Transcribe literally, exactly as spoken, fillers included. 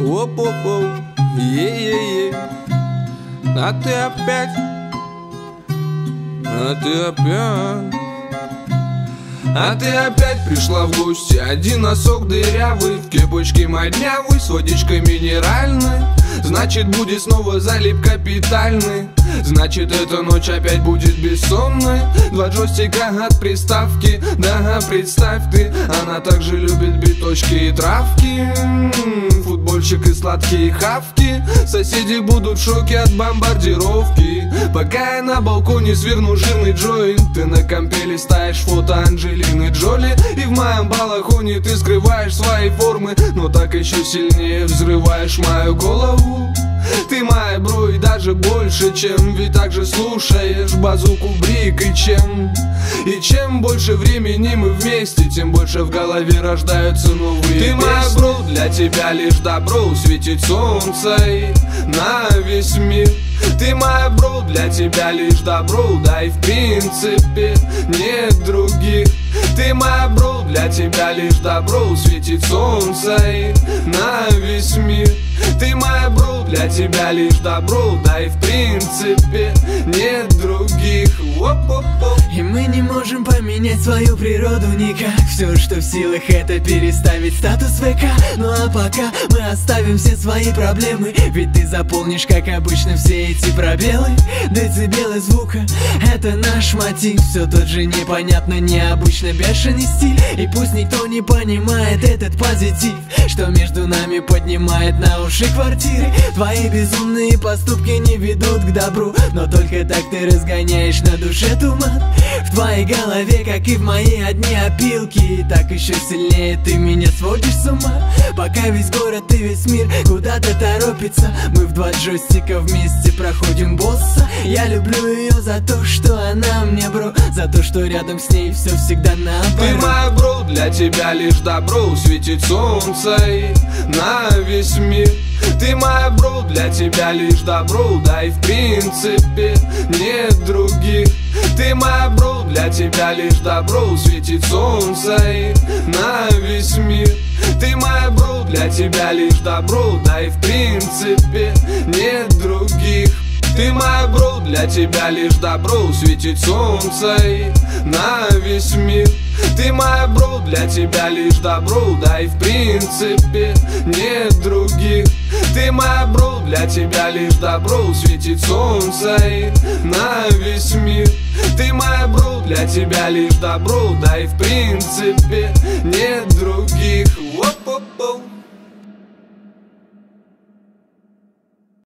Оп-оп-оп, е-е-е. А ты опять, а ты опять, а ты опять пришла в гости. Один носок дырявый, в кепочке моднявый, с водичкой минеральной. Значит, будет снова залип капитальный. Значит, эта ночь опять будет бессонной. Два джойстика от приставки, да, представь ты. Она также любит биточки и травки, футбольчик и сладкие хавки. Соседи будут в шоке от бомбардировки. Пока я на балконе сверну жирный джойнт, ты на компе листаешь фото Анджелины Джоли. И в моем балахоне ты скрываешь свои формы, но так еще сильнее взрываешь мою голову. Ты моя бро и даже больше, чем. Ведь также слушаешь базуку Брик. И чем, и чем больше времени мы вместе, тем больше в голове рождаются новые Ты песни. Моя бро, для тебя лишь добро, светит солнце и на весь мир. Ты моя бро, для тебя лишь добро, да и в принципе нет других. Ты моя бро, для тебя лишь добро, светит солнце и на весь мир. Ты моя бро, для тебя лишь добро, да и в принципе нет других. Оп-оп-оп. И мы не можем поменять свою природу никак. Все, что в силах, это переставить статус ВК. Ну а пока мы оставим все свои проблемы, ведь ты заполнишь, как обычно, все эти пробелы. Децибелы звука — это наш мотив. Все тот же непонятно, необычно бешеный стиль. И пусть никто не понимает этот позитив, что между нами поднимает на уши квартиры. Твои безумные поступки не ведут к добру, но только так ты разгоняешь на душе туман. В твоей голове, как и в моей, одни опилки. И так еще сильнее ты меня сводишь с ума. Пока весь город и весь мир куда-то торопится, мы в два джойстика вместе проходим босса. Я люблю ее за то, что она мне бро, за то, что рядом с ней все всегда наоборот. Ты моя бро, для тебя лишь добро, светит солнце и на весь мир. Ты моя бро, для тебя лишь добро, да и в принципе нет других. Ты моя бро, для тебя лишь добро, светит солнце и на весь мир. Ты моя бро, для тебя лишь добро, да и в принципе нет других. Ты моя бро, для тебя лишь добро, светит солнце и на весь мир. Ты моя бро, для тебя лишь добро, да и в принципе нет других. Ты моя бро, для тебя лишь добро, светит солнце и на весь мир. Ты моя бро, для тебя лишь добро, да и в принципе нет других. Оп-оп-оп.